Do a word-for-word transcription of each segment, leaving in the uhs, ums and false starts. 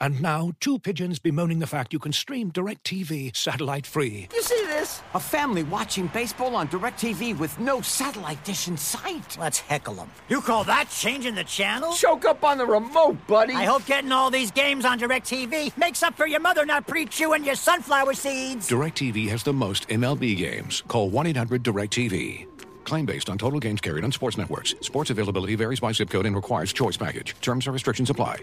And now, two pigeons bemoaning the fact you can stream DirecTV satellite-free. You see this? A family watching baseball on DirecTV with no satellite dish in sight. Let's heckle them. You call that changing the channel? Choke up on the remote, buddy. I hope getting all these games on DirecTV makes up for your mother not pre-chewing your sunflower seeds. DirecTV has the most M L B games. Call one eight hundred direct T V. Claim based on total games carried on sports networks. Sports availability varies by zip code and requires choice package. Terms and restrictions apply.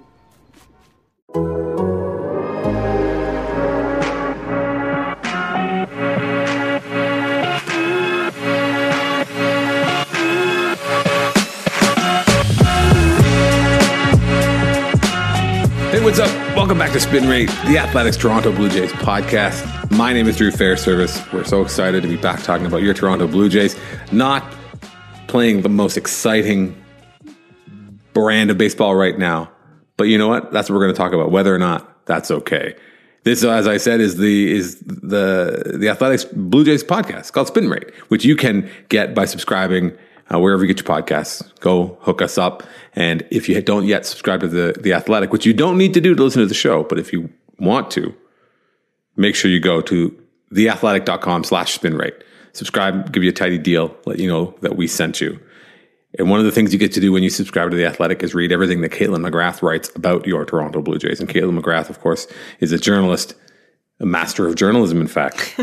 Hey, what's up? Welcome back to Spin Rate, the Athletics Toronto Blue Jays podcast. My name is Drew Fairservice. We're so excited to be back talking about your Toronto Blue Jays. Not playing the most exciting brand of baseball right now, but you know what? That's what we're going to talk about. Whether or not that's okay. This, as I said, is the is the the Athletics Blue Jays podcast called Spin Rate, which you can get by subscribing uh, wherever you get your podcasts. Go hook us up, and if you don't yet subscribe to the the Athletic, which you don't need to do to listen to the show, but if you want to, make sure you go to theathletic.com slash spin rate. Subscribe, give you a tidy deal, let you know that we sent you. And one of the things you get to do when you subscribe to The Athletic is read everything that Caitlin McGrath writes about your Toronto Blue Jays. And Caitlin McGrath, of course, is a journalist, a master of journalism, in fact.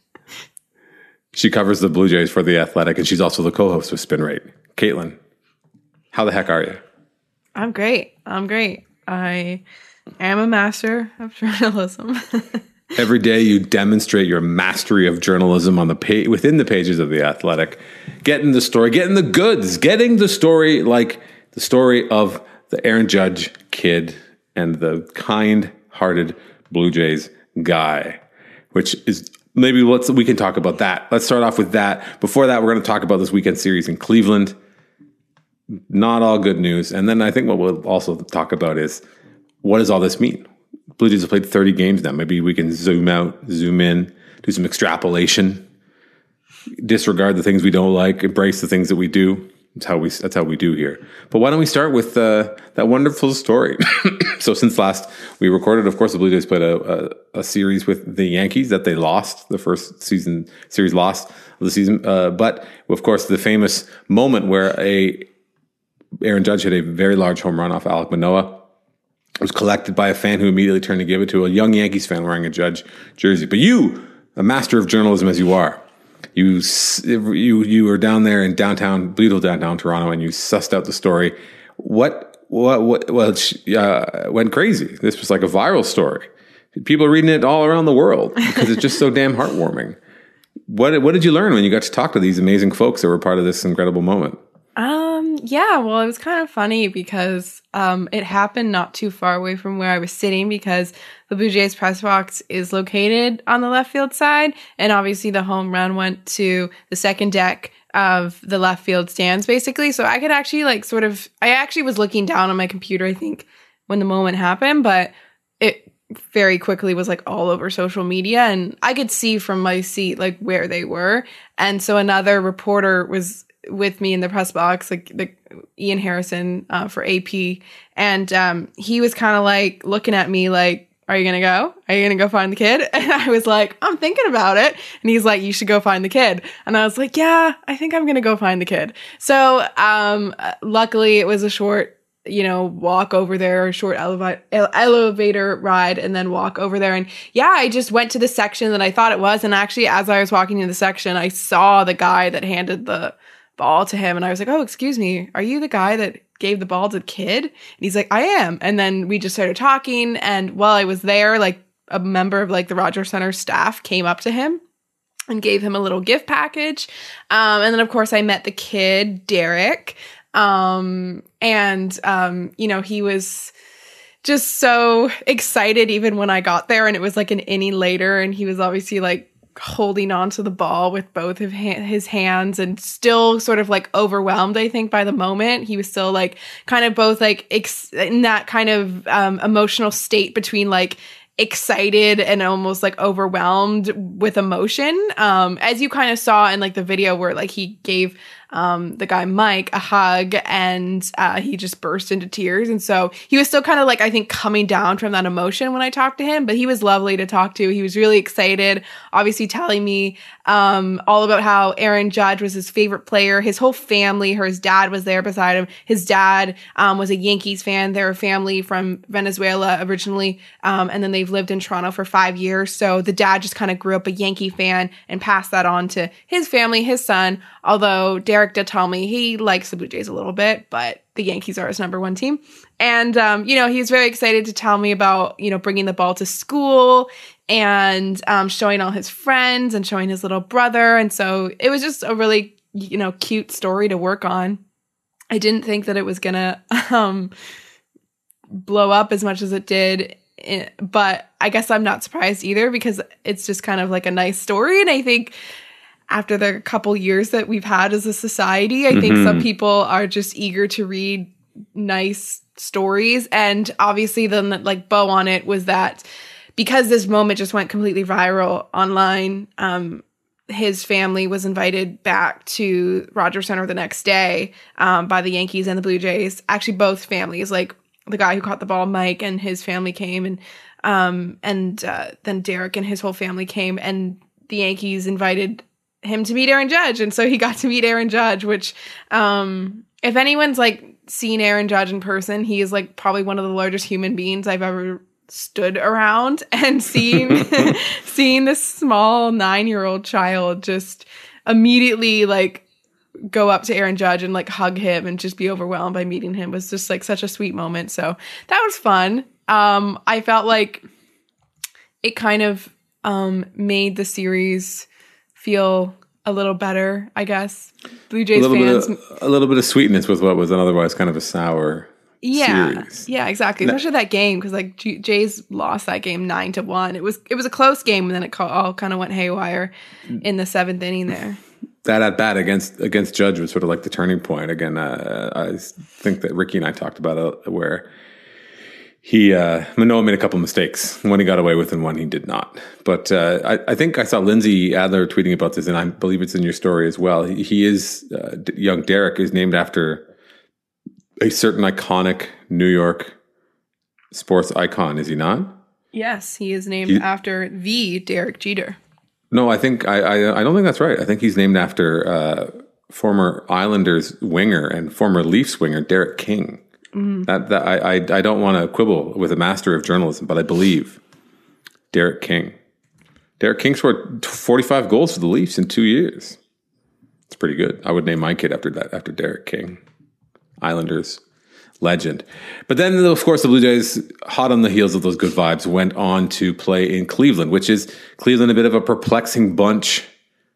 She covers the Blue Jays for The Athletic, and she's also the co-host of Spin Rate. Caitlin, how the heck are you? I'm great. I'm great. I am a master of journalism. Every day you demonstrate your mastery of journalism on the page, within the pages of The Athletic, getting the story, getting the goods, getting the story like the story of the Aaron Judge kid and the kind-hearted Blue Jays guy, which is maybe let's we can talk about that. Let's start off with that. Before that, we're going to talk about this weekend series in Cleveland. Not all good news. And then I think what we'll also talk about is, what does all this mean? Blue Jays have played thirty games now. Maybe we can zoom out, zoom in, do some extrapolation, disregard the things we don't like, embrace the things that we do. That's how we that's how we do here. But why don't we start with uh, that wonderful story? So since last we recorded, of course, the Blue Jays played a, a, a series with the Yankees that they lost, the first season series lost of the season. Uh, but of course, the famous moment where a Aaron Judge hit a very large home run off Alek Manoah. It was collected by a fan who immediately turned to give it to a young Yankees fan wearing a Judge jersey. But you, a master of journalism as you are, you you you were down there in downtown, Bleedle downtown Toronto, and you sussed out the story. What what what well uh, went crazy? This was like a viral story. People are reading it all around the world because it's just so damn heartwarming. What what did you learn when you got to talk to these amazing folks that were part of this incredible moment? Um, yeah, well, it was kind of funny because um, it happened not too far away from where I was sitting because the Blue Jays press box is located on the left field side. And obviously the home run went to the second deck of the left field stands, basically. So I could actually like sort of, I actually was looking down on my computer, I think, when the moment happened, but it very quickly was like all over social media and I could see from my seat like where they were. And so another reporter was with me in the press box, like the Ian Harrison uh, for A P. And um, he was kind of like looking at me like, are you going to go? Are you going to go find the kid? And I was like, I'm thinking about it. And he's like, you should go find the kid. And I was like, yeah, I think I'm going to go find the kid. So um, luckily it was a short, you know, walk over there, a short elevi- ele- elevator ride and then walk over there. And yeah, I just went to the section that I thought it was. And actually, as I was walking to the section, I saw the guy that handed the ball to him and I was like, oh, excuse me, are you the guy that gave the ball to the kid? And he's like, I am. And then we just started talking, and while I was there, like a member of like the Rogers Center staff came up to him and gave him a little gift package. Um, and then of course I met the kid, Derek. Um, and um, you know, he was just so excited even when I got there, and it was like an inning later, and he was obviously like holding onto the ball with both of his hands and still sort of like overwhelmed, I think, by the moment. He was still like kind of both like ex- in that kind of um, emotional state between like excited and almost like overwhelmed with emotion. Um, as you kind of saw in like the video where like he gave um, the guy Mike a hug, and uh, he just burst into tears. And so he was still kind of like, I think, coming down from that emotion when I talked to him, but he was lovely to talk to. He was really excited, obviously telling me um, all about how Aaron Judge was his favorite player. His whole family, her his dad was there beside him. His dad um, was a Yankees fan. They're a family from Venezuela originally, um, and then they've lived in Toronto for five years. So the dad just kind of grew up a Yankee fan and passed that on to his family, his son. Although Derek did tell me he likes the Blue Jays a little bit, but the Yankees are his number one team. And, um, you know, he was very excited to tell me about, you know, bringing the ball to school and um, showing all his friends and showing his little brother. And so it was just a really, you know, cute story to work on. I didn't think that it was going to um, blow up as much as it did. But I guess I'm not surprised either, because it's just kind of like a nice story. And I think after the couple years that we've had as a society, I mm-hmm. think some people are just eager to read nice stories. And obviously the like bow on it was that because this moment just went completely viral online, um, his family was invited back to Rogers Center the next day um, by the Yankees and the Blue Jays. Actually, both families, like the guy who caught the ball, Mike, and his family came, and um, and uh, then Derek and his whole family came, and the Yankees invited him to meet Aaron Judge, and so he got to meet Aaron Judge, which um, if anyone's like seen Aaron Judge in person, he is like probably one of the largest human beings I've ever stood around, and seeing seeing this small nine-year-old child just immediately like go up to Aaron Judge and like hug him and just be overwhelmed by meeting him was just like such a sweet moment. So that was fun. Um, I felt like it kind of um, made the series feel a little better, I guess. Blue Jays a fans. Bit of, a little bit of sweetness with what was an otherwise kind of a sour yeah, series. Yeah, exactly. Especially that game, because like G- Jays lost that game nine to one. It was it was a close game, and then it ca- all kind of went haywire in the seventh inning there. That at bat against against Judge was sort of like the turning point. Again, uh, I think that Ricky and I talked about it, where he uh, Manoah made a couple mistakes. One he got away with, and one he did not. But uh, I, I think I saw Lindsay Adler tweeting about this, and I believe it's in your story as well. He, he is uh, young Derek is named after a certain iconic New York sports icon, is he not? Yes, he is named he, after the Derek Jeter. No, I think I, I I don't think that's right. I think he's named after uh, former Islanders winger and former Leafs winger Derek King. Mm-hmm. That that I, I I don't want to quibble with a master of journalism, but I believe Derek King. Derek King scored forty-five goals for the Leafs in two years. It's pretty good. I would name my kid after that, after Derek King. Islanders legend. But then, of course, the Blue Jays, hot on the heels of those good vibes, went on to play in Cleveland, which is Cleveland, a bit of a perplexing bunch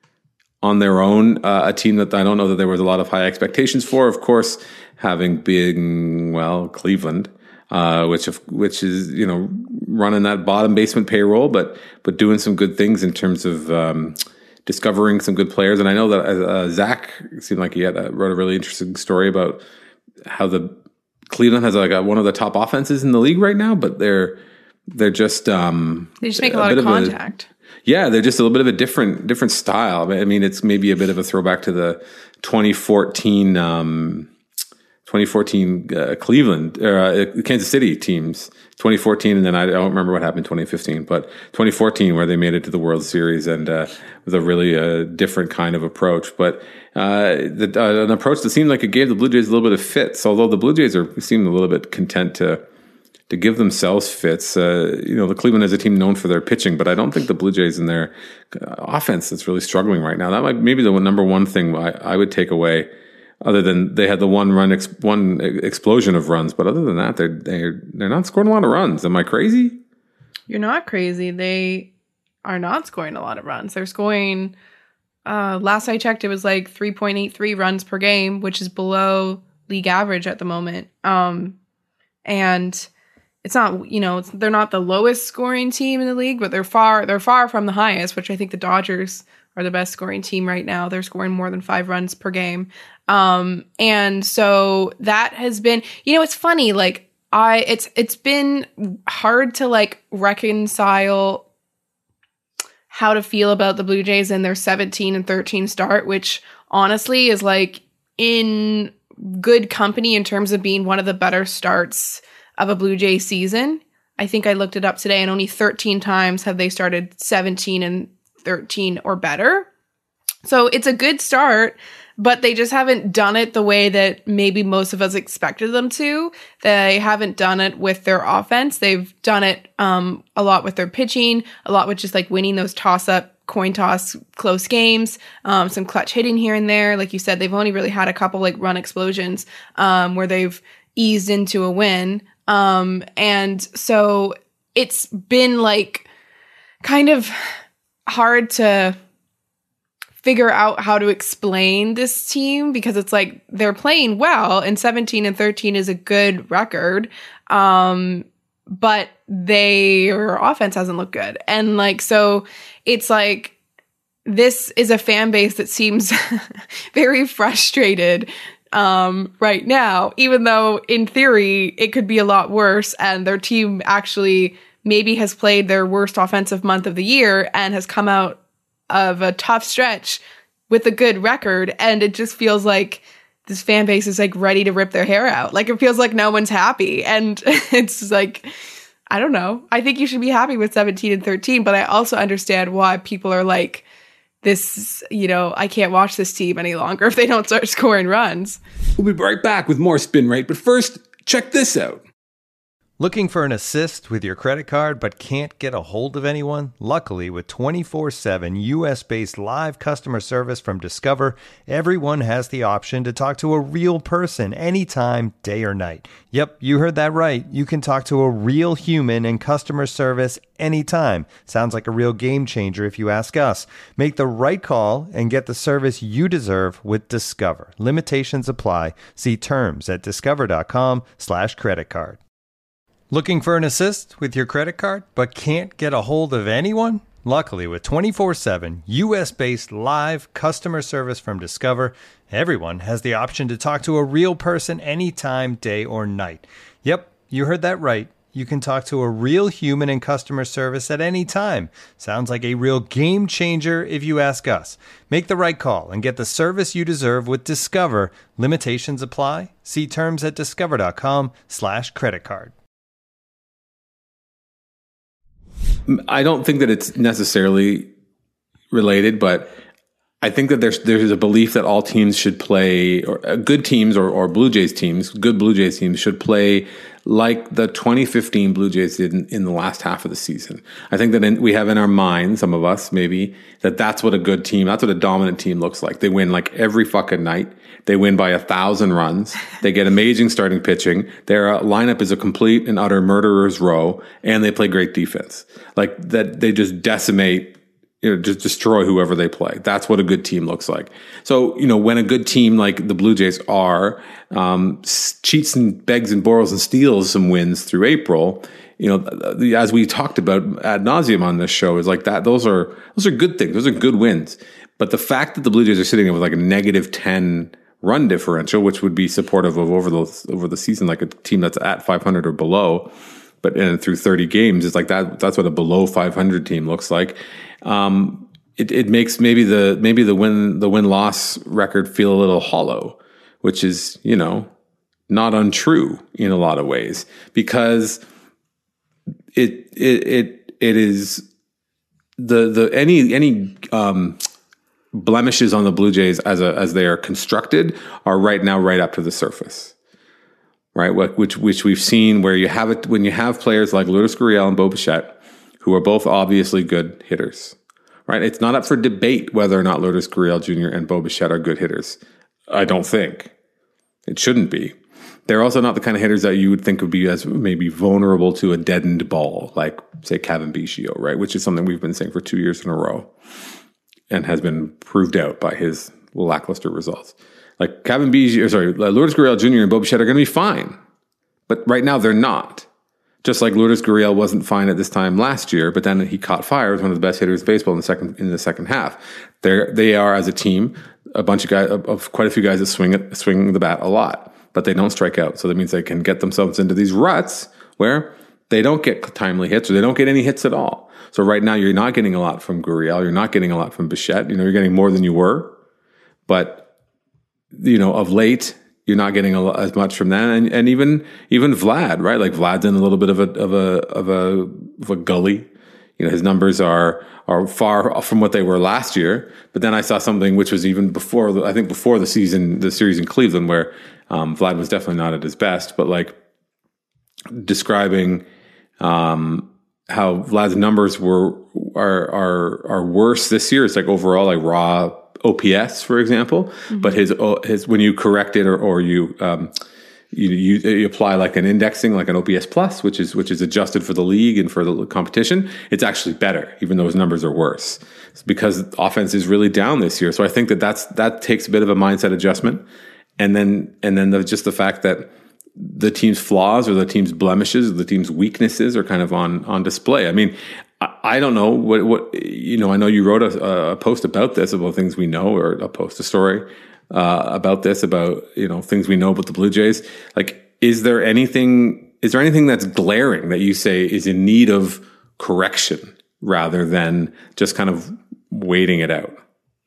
on their own. Uh, a team that I don't know that there was a lot of high expectations for, of course, having been, well, Cleveland, uh, which which is, you know, running that bottom basement payroll, but but doing some good things in terms of um, discovering some good players. And I know that uh, Zach seemed like he had a, wrote a really interesting story about how the Cleveland has like a, one of the top offenses in the league right now, but they're they're just um, they just make a, a lot of contact. Of a, yeah, they're just a little bit of a different different style. I mean, it's maybe a bit of a throwback to the twenty fourteen um, twenty fourteen uh, Cleveland or uh, Kansas City teams. twenty fourteen, and then I don't remember what happened in twenty fifteen, but twenty fourteen where they made it to the World Series, and uh, with a really uh, different kind of approach. But uh, the, uh, an approach that seemed like it gave the Blue Jays a little bit of fits. Although the Blue Jays are seem a little bit content to to give themselves fits. Uh, you know, the Cleveland is a team known for their pitching, but I don't think the Blue Jays in their offense that's really struggling right now. That might maybe the number one thing I, I would take away. Other than they had the one run, ex- one explosion of runs, but other than that, they're they're they're not scoring a lot of runs. Am I crazy? You're not crazy. They are not scoring a lot of runs. They're scoring. Uh, last I checked, it was like three point eight three runs per game, which is below league average at the moment. Um, and it's not, you know, it's, they're not the lowest scoring team in the league, but they're far they're far from the highest, which I think the Dodgers are the best scoring team right now. They're scoring more than five runs per game. Um, and so that has been, you know, it's funny, like I, it's, it's been hard to like reconcile how to feel about the Blue Jays and their seventeen and thirteen start, which honestly is like in good company in terms of being one of the better starts of a Blue Jays season. I think I looked it up today, and only thirteen times have they started seventeen and thirteen or better. So it's a good start, but they just haven't done it the way that maybe most of us expected them to. They haven't done it with their offense. They've done it um, a lot with their pitching, a lot with just like winning those toss-up, coin toss, close games, um, some clutch hitting here and there. Like you said, they've only really had a couple like run explosions um, where they've eased into a win. Um, and so it's been like kind of hard to figure out how to explain this team, because it's like they're playing well and seventeen and thirteen is a good record. Um, but their offense hasn't looked good. And like, so it's like, this is a fan base that seems very frustrated um, right now, even though in theory it could be a lot worse. And their team actually maybe has played their worst offensive month of the year and has come out of a tough stretch with a good record. And it just feels like this fan base is like ready to rip their hair out. Like it feels like no one's happy. And it's like, I don't know. I think you should be happy with seventeen and thirteen, but I also understand why people are like, this, you know, I can't watch this team any longer if they don't start scoring runs. We'll be right back with more Spin Rate, but first, check this out. Looking for an assist with your credit card but can't get a hold of anyone? Luckily, with twenty-four seven U S-based live customer service from Discover, everyone has the option to talk to a real person anytime, day or night. Yep, you heard that right. You can talk to a real human in customer service anytime. Sounds like a real game changer if you ask us. Make the right call and get the service you deserve with Discover. Limitations apply. See terms at discover.com slash credit card. Looking for an assist with your credit card but can't get a hold of anyone? Luckily, with twenty-four seven U S-based live customer service from Discover, everyone has the option to talk to a real person anytime, day or night. Yep, you heard that right. You can talk to a real human in customer service at any time. Sounds like a real game changer if you ask us. Make the right call and get the service you deserve with Discover. Limitations apply. See terms at discover.com slash credit card. I don't think that it's necessarily related, but I think that there's there's a belief that all teams should play, or uh, good teams or, or Blue Jays teams, good Blue Jays teams should play like the twenty fifteen Blue Jays did in, in the last half of the season. I think that in, we have in our mind, some of us maybe, that that's what a good team, that's what a dominant team looks like. They win like every fucking night. They win by a thousand runs. They get amazing starting pitching. Their uh, lineup is a complete and utter murderer's row, and they play great defense. Like that, they just decimate, you know, just destroy whoever they play. That's what a good team looks like. So, you know, when a good team like the Blue Jays are, um, cheats and begs and borrows and steals some wins through April, you know, as we talked about ad nauseum on this show, is like that. Those are those are good things. Those are good wins. But the fact that the Blue Jays are sitting there with like a negative ten run differential, which would be supportive of over the over the season, like a team that's at five hundred or below, but and through thirty games, it's like that. That's what a below five hundred team looks like. Um, it, it makes maybe the maybe the win the win loss record feel a little hollow, which is, you know, not untrue in a lot of ways, because it it it it is the the any any um, blemishes on the Blue Jays as a as they are constructed are right now right up to the surface. Right, which which we've seen where you have it when you have players like Lourdes Gurriel and Bo Bichette, who are both obviously good hitters. Right, it's not up for debate whether or not Lourdes Gurriel Junior and Bo Bichette are good hitters. I don't think it shouldn't be. They're also not the kind of hitters that you would think would be as maybe vulnerable to a deadened ball, like say Cavan Biggio, right? Which is something we've been saying for two years in a row, and has been proved out by his lackluster results. Like Cavan Biggio, sorry, Lourdes Gurriel Junior and Bo Bichette are going to be fine. But right now they're not. Just like Lourdes Gurriel wasn't fine at this time last year, but then he caught fire as one of the best hitters in baseball in the second in the second half. They they are, as a team, a bunch of guys, of quite a few guys that swing it, swing the bat a lot, but they don't strike out. So that means they can get themselves into these ruts where they don't get timely hits, or they don't get any hits at all. So right now you're not getting a lot from Gurriel, you're not getting a lot from Bichette. You know, you're getting more than you were, but you know, of late, you're not getting a, as much from that, and and even even Vlad, right? Like Vlad's in a little bit of a of a of a of a gully. You know, his numbers are are far from what they were last year. But then I saw something which was even before, the, I think before the season, the series in Cleveland, where um, Vlad was definitely not at his best. But like describing um, how Vlad's numbers were are are are worse this year. It's like overall, like raw O P S, for example. Mm-hmm. But his his when you correct it or or you um, You, you, you apply like an indexing, like an O P S plus, which is which is adjusted for the league and for the competition. It's actually better, even though his numbers are worse. It's because offense is really down this year. So I think that that's that takes a bit of a mindset adjustment, and then and then the, just the fact that the team's flaws or the team's blemishes, or the team's weaknesses are kind of on on display. I mean, I, I don't know what what you know. I know you wrote a, a post about this, about things we know, or a post a story. Uh, about this, about, you know, things we know about the Blue Jays. Like, is there anything, is there anything that's glaring that you say is in need of correction rather than just kind of waiting it out?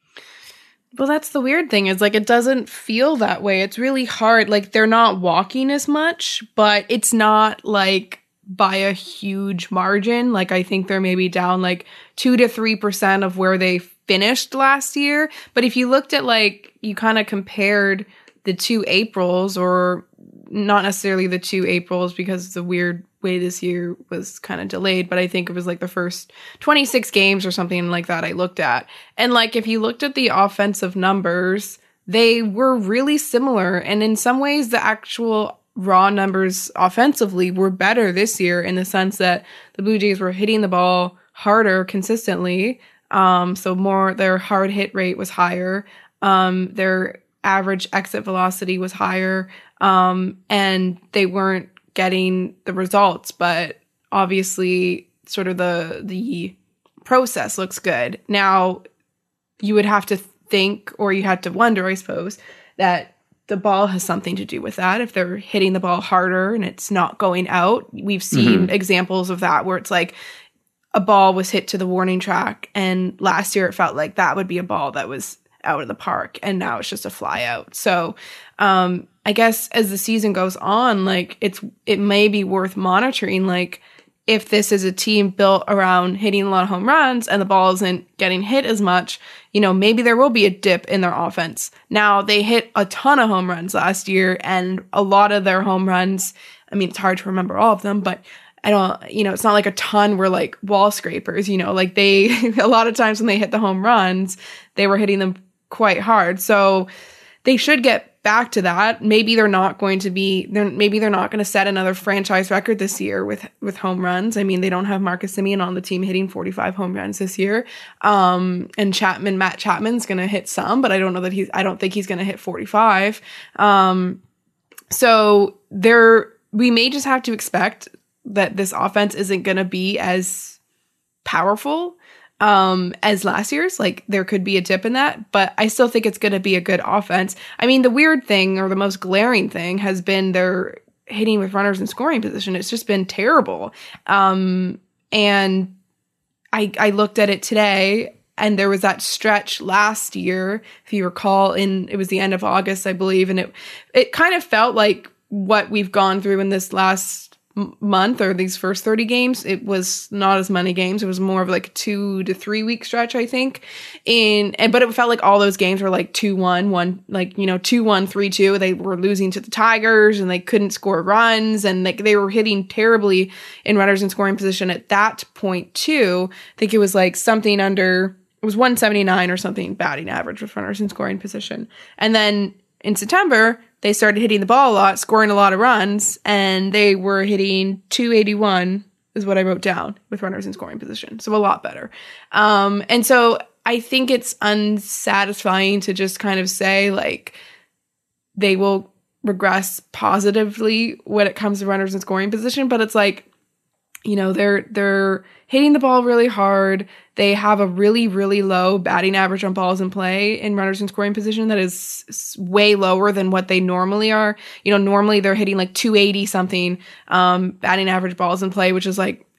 Well, that's the weird thing is like, it doesn't feel that way. It's really hard. Like they're not walking as much, but it's not like by a huge margin. Like I think they're maybe down like two to three percent of where they finished last year. But if you looked at like, you kind of compared the two Aprils, or not necessarily the two Aprils because the weird way this year was kind of delayed, but I think it was like the first twenty-six games or something like that I looked at. And like, if you looked at the offensive numbers, they were really similar. And in some ways, the actual raw numbers offensively were better this year in the sense that the Blue Jays were hitting the ball harder consistently. Um, so more, their hard hit rate was higher. Um, their average exit velocity was higher. Um, and they weren't getting the results, but obviously sort of the, the process looks good. Now you would have to think, or you had to wonder, I suppose, that the ball has something to do with that. If they're hitting the ball harder and it's not going out, we've seen mm-hmm. examples of that where it's like, a ball was hit to the warning track, and last year it felt like that would be a ball that was out of the park, and now it's just a fly out. So um, I guess as the season goes on, like it's it may be worth monitoring, like if this is a team built around hitting a lot of home runs and the ball isn't getting hit as much, you know, maybe there will be a dip in their offense. Now, they hit a ton of home runs last year, and a lot of their home runs, I mean, it's hard to remember all of them, but I don't, you know, it's not like a ton were like wall scrapers, you know, like they, a lot of times when they hit the home runs, they were hitting them quite hard. So they should get back to that. Maybe they're not going to be, they're, maybe they're not going to set another franchise record this year with, with home runs. I mean, they don't have Marcus Semien on the team hitting forty-five home runs this year. Um, and Chapman, Matt Chapman's going to hit some, but I don't know that he's, I don't think he's going to hit forty-five. Um, so there, we may just have to expect that this offense isn't going to be as powerful um, as last year's. Like, there could be a dip in that, but I still think it's going to be a good offense. I mean, the weird thing, or the most glaring thing, has been their hitting with runners in scoring position. It's just been terrible. Um, and I, I looked at it today, and there was that stretch last year, if you recall, in it was the end of August, I believe, and it it kind of felt like what we've gone through in this last month, or these first thirty games. It was not as many games. It was more of like a two to three week stretch, I think. In and but it felt like all those games were like two one, one like, you know, two one, three two. They were losing to the Tigers, and they couldn't score runs, and like they were hitting terribly in runners in scoring position at that point too. I think it was like something under, it was one seventy-nine or something batting average with runners in scoring position. And then in September, they started hitting the ball a lot, scoring a lot of runs, and they were hitting two eighty-one is what I wrote down with runners in scoring position. So a lot better. Um, and so I think it's unsatisfying to just kind of say, like, they will regress positively when it comes to runners in scoring position, but it's like, you know, they're they're hitting the ball really hard. They have a really, really low batting average on balls in play in runners in scoring position that is way lower than what they normally are. You know, normally they're hitting like two eighty something um, batting average balls in play, which is like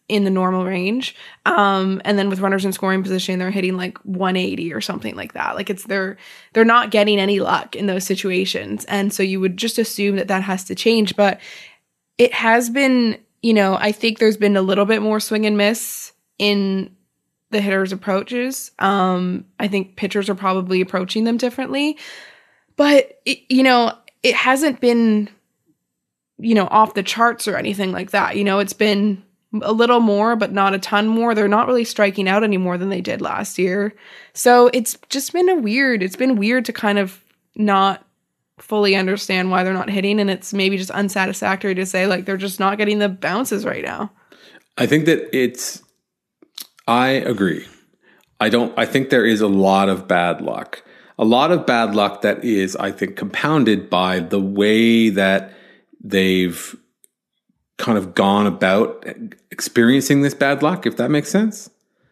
in the normal range. Um, and then with runners in scoring position, they're hitting like one eighty or something like that. Like it's they're they're not getting any luck in those situations. And so you would just assume that that has to change. But it has been, you know, I think there's been a little bit more swing and miss in the hitters' approaches. Um, I think pitchers are probably approaching them differently. But, it, you know, it hasn't been, you know, off the charts or anything like that. You know, it's been a little more, but not a ton more. They're not really striking out any more than they did last year. So it's just been a weird, it's been weird to kind of not fully understand why they're not hitting. And it's maybe just unsatisfactory to say like, they're just not getting the bounces right now. I think that it's, I agree. I don't, I think there is a lot of bad luck, a lot of bad luck that is, I think, compounded by the way that they've kind of gone about experiencing this bad luck, if that makes sense.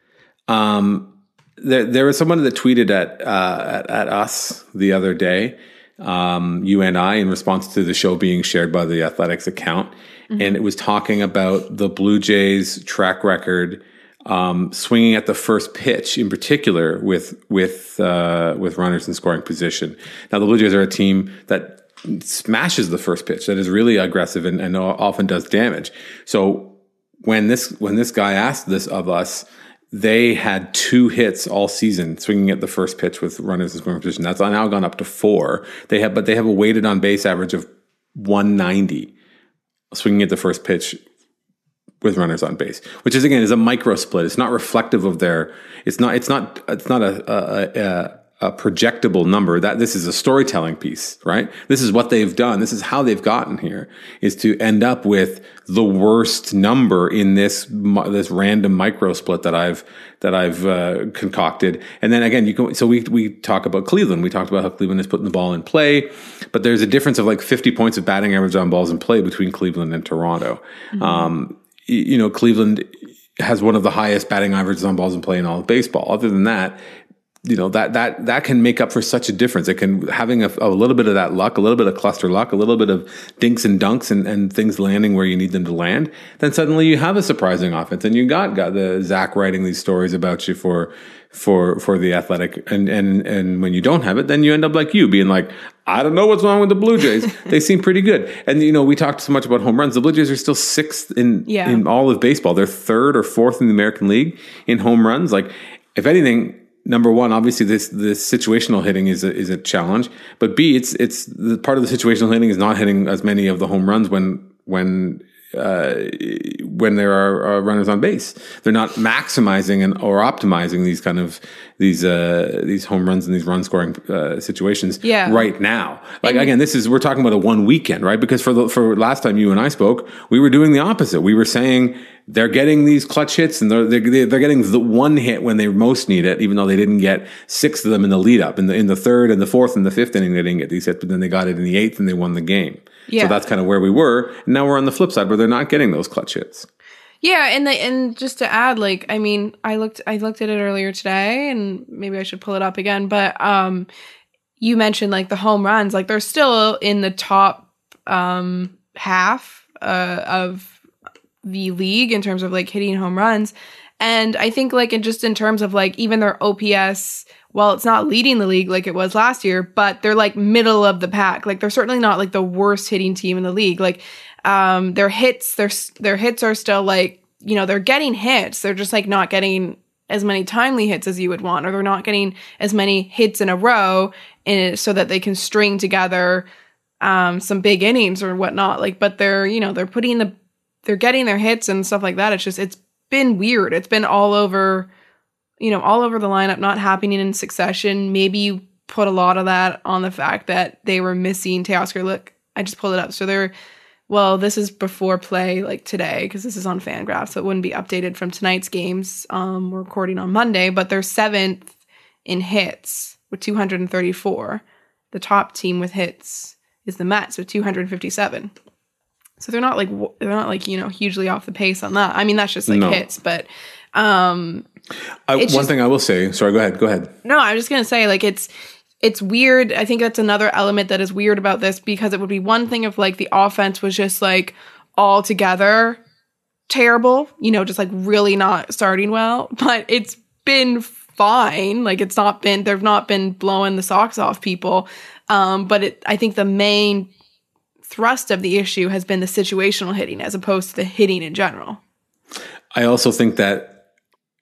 Um, there, there was someone that tweeted at, uh, at, at us the other day, um, you and I, in response to the show being shared by the Athletics account. Mm-hmm. And it was talking about the Blue Jays track record, um, swinging at the first pitch in particular with, with, uh, with runners in scoring position. Now, the Blue Jays are a team that smashes the first pitch, that is really aggressive and, and often does damage. So when this when this guy asked this of us, they had two hits all season swinging at the first pitch with runners in scoring position. That's now gone up to four. They have, but they have a weighted on base average of one ninety swinging at the first pitch with runners on base, which is again is a micro split. It's not reflective of their. It's not. It's not. It's not a. a, a a projectable number. That this is a storytelling piece, right? This is what they've done. This is how they've gotten here, is to end up with the worst number in this this random micro split that I've that I've uh, concocted. And then again, you can. So we we talk about Cleveland. We talked about how Cleveland is putting the ball in play, but there's a difference of like fifty points of batting average on balls in play between Cleveland and Toronto. Mm-hmm. Um, you know, Cleveland has one of the highest batting averages on balls in play in all of baseball. Other than that, you know, that, that, that can make up for such a difference. It can, having a, a little bit of that luck, a little bit of cluster luck, a little bit of dinks and dunks and, and things landing where you need them to land. Then suddenly you have a surprising offense, and you got, got the Zach writing these stories about you for, for, for the Athletic. And, and, and when you don't have it, then you end up like you being like, I don't know what's wrong with the Blue Jays. They seem pretty good. And, you know, we talked so much about home runs. The Blue Jays are still sixth in, yeah. in all of baseball. They're third or fourth in the American League in home runs. Like, if anything, number one, obviously this this situational hitting is a, is a challenge, but B, it's it's the part of the situational hitting is not hitting as many of the home runs when when uh, when there are uh, runners on base. They're not maximizing and or optimizing these kind of these uh, these home runs and these run scoring uh, situations yeah. right now. Like, and again, this is we're talking about a one weekend, right? Because for the for last time you and I spoke, we were doing the opposite. We were saying they're getting these clutch hits, and they're they're, they're getting the one hit when they most need it, even though they didn't get six of them in the lead up. In the in the third and the fourth and the fifth inning, they didn't get these hits, but then they got it in the eighth and they won the game. Yeah. So that's kind of where we were. And now we're on the flip side where they're not getting those clutch hits. Yeah, and the, and just to add, like, I mean, I looked I looked at it earlier today, and maybe I should pull it up again. But um, you mentioned like the home runs, like they're still in the top um, half uh, of the league in terms of like hitting home runs. And I think like in just in terms of like even their O P S, well, it's not leading the league like it was last year, but they're like middle of the pack. Like they're certainly not like the worst hitting team in the league. Like um, their hits, their their hits are still like, you know, they're getting hits. They're just like not getting as many timely hits as you would want, or they're not getting as many hits in a row in, so that they can string together um, some big innings or whatnot. Like, but they're, you know, they're putting the, they're getting their hits and stuff like that. It's just, it's been weird. It's been all over, you know, all over the lineup, not happening in succession. Maybe you put a lot of that on the fact that they were missing Teoscar. Look, I just pulled it up. So they're, well, this is before play, like today, because this is on Fangraph, so it wouldn't be updated from tonight's games. Um, we're recording on Monday, but they're seventh in hits with two hundred thirty-four. The top team with hits is the Mets with two hundred fifty-seven. So they're not like they're not like you know hugely off the pace on that. I mean, that's just like no. hits, but um, I, one just, thing I will say. Sorry, go ahead. Go ahead. No, I was just gonna say like it's. It's weird. I think that's another element that is weird about this, because it would be one thing if like the offense was just like all together terrible, you know, just like really not starting well, but it's been fine. Like it's not been, they've not been blowing the socks off people. Um, but it, I think the main thrust of the issue has been the situational hitting as opposed to the hitting in general. I also think that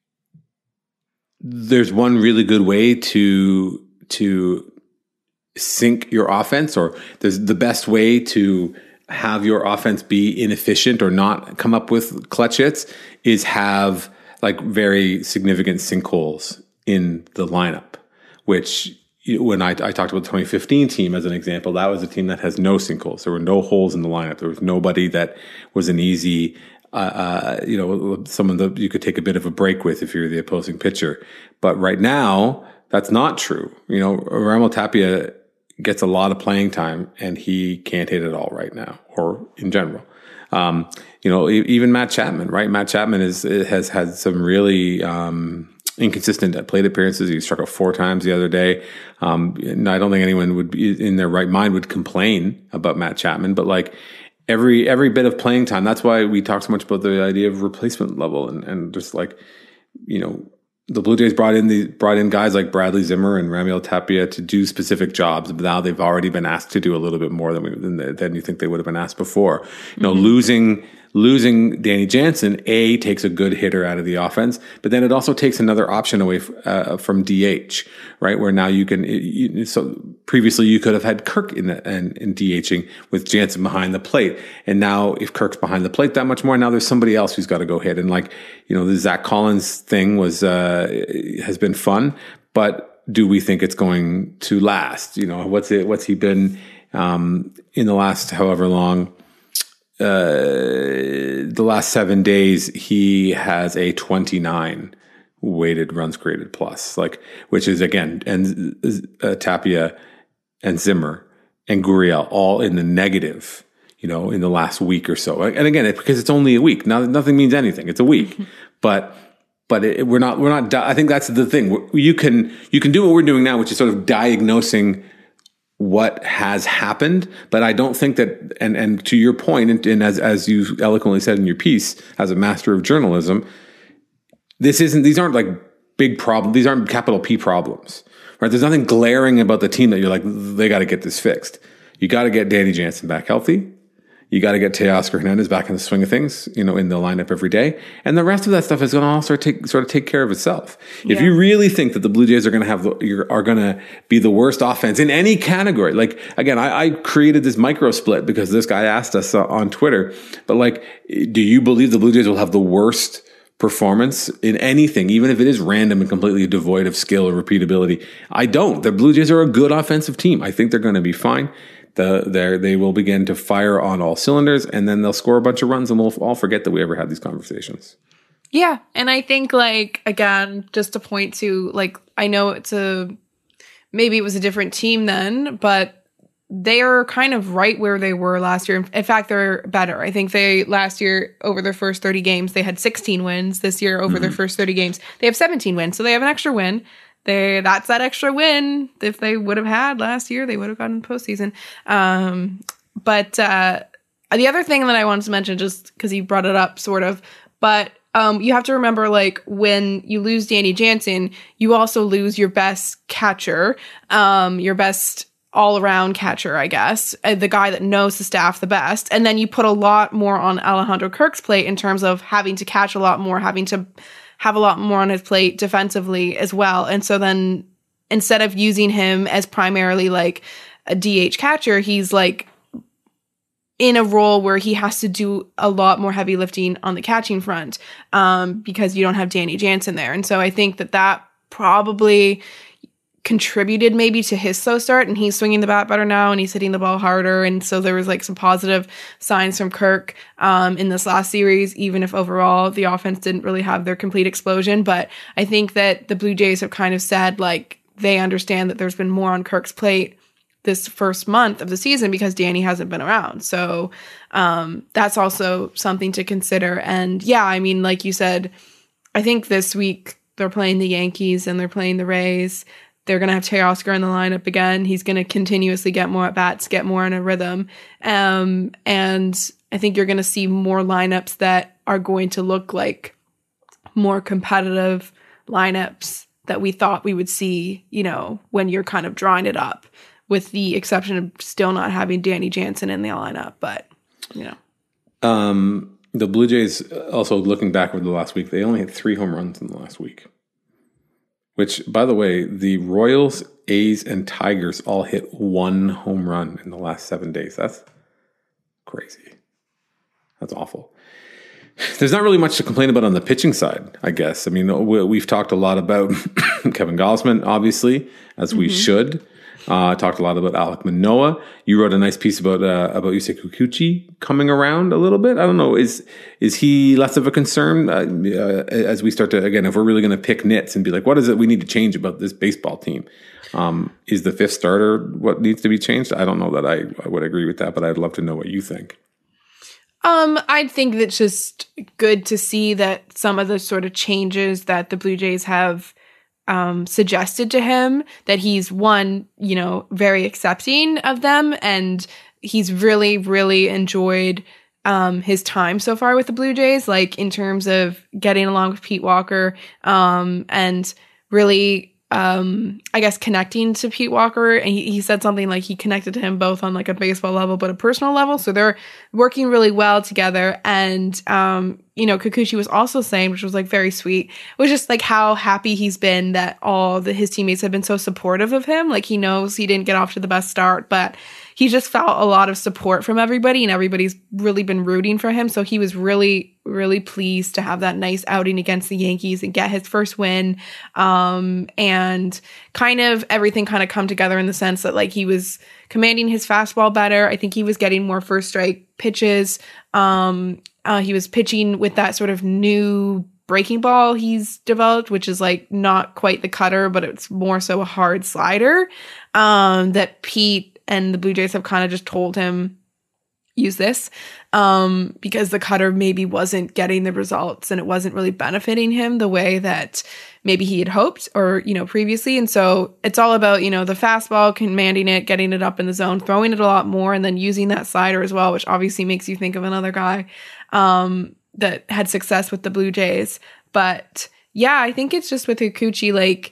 there's one really good way to to sync your offense, or there's the best way to have your offense be inefficient or not come up with clutch hits is have like very significant sinkholes in the lineup, which when I, I talked about the twenty fifteen team as an example, that was a team that has no sinkholes. There were no holes in the lineup. There was nobody that was an easy, uh, uh, you know, someone that you could take a bit of a break with if you're the opposing pitcher. But right now, that's not true. You know, Raimel Tapia gets a lot of playing time and he can't hit it all right now, or in general. Um, you know, even Matt Chapman, right? Matt Chapman is has had some really um, inconsistent plate appearances. He struck out four times the other day. Um, and I don't think anyone would be in their right mind would complain about Matt Chapman, but like every every bit of playing time. That's why we talk so much about the idea of replacement level and, and just like, you know, the Blue Jays brought in the brought in guys like Bradley Zimmer and Raimel Tapia to do specific jobs. But now they've already been asked to do a little bit more than we, than, than you think they would have been asked before. You know, mm-hmm. losing losing Danny Jansen, A, takes a good hitter out of the offense, but then it also takes another option away f- uh, from D H, right? Where now you can. You, so previously you could have had Kirk in the, in, in DHing with Jansen behind the plate, and now if Kirk's behind the plate that much more, now there's somebody else who's got to go hit. And like, you know, the Zach Collins thing was uh, has been fun, but do we think it's going to last? You know, what's it? What's he been um, in the last however long? Uh, the last seven days, he has a twenty-nine weighted runs created plus, like, which is again, and uh, Tapia and Zimmer and Gurriel all in the negative, you know, in the last week or so. And again, it, because it's only a week, now nothing means anything. It's a week, mm-hmm. but, but it, we're not, we're not, I think that's the thing. You can, you can do what we're doing now, which is sort of diagnosing what has happened, but I don't think that, and, and to your point, and, and as, as you eloquently said in your piece, as a master of journalism, this isn't, these aren't like big problems. These aren't capital P problems, right? There's nothing glaring about the team that you're like, they got to get this fixed. You got to get Danny Jansen back healthy. You got to get Teoscar Hernandez back in the swing of things, you know, in the lineup every day. And the rest of that stuff is going to all start take, sort of take care of itself. Yeah. If you really think that the Blue Jays are going to have, are going to be the worst offense in any category, like, again, I, I created this micro split because this guy asked us uh, on Twitter, but like, do you believe the Blue Jays will have the worst performance in anything, even if it is random and completely devoid of skill or repeatability? I don't. The Blue Jays are a good offensive team. I think they're going to be fine. The, they will begin to fire on all cylinders, and then they'll score a bunch of runs, and we'll all forget that we ever had these conversations. Yeah, and I think, like, again, just to point to, like, I know it's a, maybe it was a different team then, but they are kind of right where they were last year. In fact, they're better. I think they, last year, over their first thirty games, they had sixteen wins. This year, over mm-hmm. their first thirty games, they have seventeen wins, so they have an extra win. They that's that extra win. If they would have had last year, they would have gotten the postseason. Um, but uh, the other thing that I wanted to mention, just because you brought it up, sort of, but um, you have to remember, like, when you lose Danny Jansen, you also lose your best catcher, um, your best all-around catcher, I guess, uh, the guy that knows the staff the best. And then you put a lot more on Alejandro Kirk's plate in terms of having to catch a lot more, having to have a lot more on his plate defensively as well. And so then instead of using him as primarily like a D H catcher, he's like in a role where he has to do a lot more heavy lifting on the catching front um, because you don't have Danny Jansen there. And so I think that that probably contributed maybe to his slow start, and he's swinging the bat better now and he's hitting the ball harder. And so there was like some positive signs from Kirk um, in this last series, even if overall the offense didn't really have their complete explosion. But I think that the Blue Jays have kind of said like they understand that there's been more on Kirk's plate this first month of the season because Danny hasn't been around. So um, that's also something to consider. And yeah, I mean, like you said, I think this week they're playing the Yankees and they're playing the Rays. They're going to have Teoscar in the lineup again. He's going to continuously get more at bats, get more in a rhythm. Um, and I think you're going to see more lineups that are going to look like more competitive lineups that we thought we would see, you know, when you're kind of drawing it up, with the exception of still not having Danny Jansen in the lineup. But, you know. Um, the Blue Jays, also looking back over the last week, they only had three home runs in the last week. Which, by the way, the Royals, A's, and Tigers all hit one home run in the last seven days. That's crazy. That's awful. There's not really much to complain about on the pitching side, I guess. I mean, we've talked a lot about Kevin Gausman, obviously, as we mm-hmm. should. Uh, talked a lot about Alek Manoah. You wrote a nice piece about uh, about Yusei Kikuchi coming around a little bit. I don't know. Is is he less of a concern uh, uh, as we start to, again, if we're really going to pick nits and be like, what is it we need to change about this baseball team? Um, is the fifth starter what needs to be changed? I don't know that I, I would agree with that, but I'd love to know what you think. Um, I think that's just good to see that some of the sort of changes that the Blue Jays have um, suggested to him, that he's, one, you know, very accepting of them, and he's really, really enjoyed um, his time so far with the Blue Jays, like in terms of getting along with Pete Walker um, and really, um, I guess, connecting to Pete Walker. And he, he said something like he connected to him both on like a baseball level, but a personal level. So they're working really well together. And, um, you know, Kikuchi was also saying, which was like very sweet, was just like how happy he's been that all the, his teammates have been so supportive of him. Like he knows he didn't get off to the best start, but he just felt a lot of support from everybody, and everybody's really been rooting for him. So he was really, really pleased to have that nice outing against the Yankees and get his first win. Um, and kind of everything kind of come together in the sense that like he was commanding his fastball better. I think he was getting more first strike pitches. Um, uh, he was pitching with that sort of new breaking ball he's developed, which is like not quite the cutter, but it's more so a hard slider um, that Pete and the Blue Jays have kind of just told him, use this, um, because the cutter maybe wasn't getting the results and it wasn't really benefiting him the way that maybe he had hoped or, you know, previously. And so it's all about, you know, the fastball, commanding it, getting it up in the zone, throwing it a lot more, and then using that slider as well, which obviously makes you think of another guy um, that had success with the Blue Jays. But yeah, I think it's just with Kikuchi, like,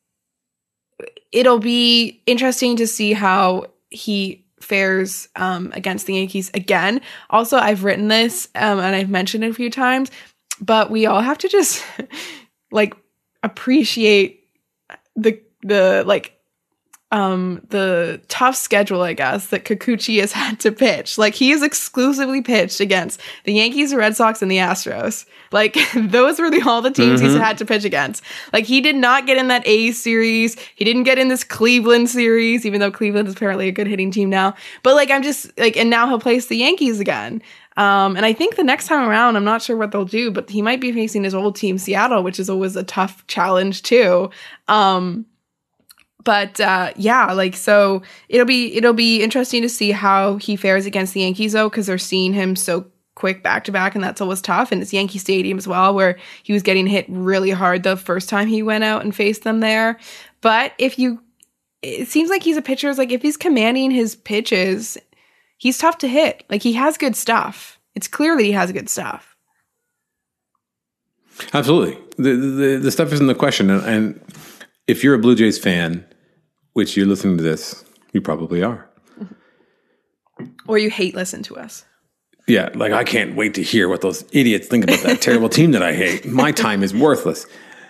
it'll be interesting to see how he fares um, against the Yankees again. Also, I've written this um, and I've mentioned it a few times, but we all have to just like appreciate the the like um the tough schedule, I guess, that Kikuchi has had to pitch. Like, he has exclusively pitched against the Yankees, the Red Sox, and the Astros. Like, those were the all the teams mm-hmm. he's had to pitch against. Like, he did not get in that A's series. He didn't get in this Cleveland series, even though Cleveland is apparently a good hitting team now. But like, I'm just like, and now he'll place the Yankees again. Um, and I think the next time around, I'm not sure what they'll do, but he might be facing his old team, Seattle, which is always a tough challenge too. Um, But uh, yeah, like, so it'll be it'll be interesting to see how he fares against the Yankees, though, because they're seeing him so quick back to back, and that's always tough. And it's Yankee Stadium as well, where he was getting hit really hard the first time he went out and faced them there. But if you, it seems like he's a pitcher. It's like, if he's commanding his pitches, he's tough to hit. Like, he has good stuff. It's clear that he has good stuff. Absolutely, the the, the stuff isn't the question, and, and if you're a Blue Jays fan, which you're listening to this, you probably are. Or you hate listen to us. Yeah, like, I can't wait to hear what those idiots think about that terrible team that I hate. My time is worthless.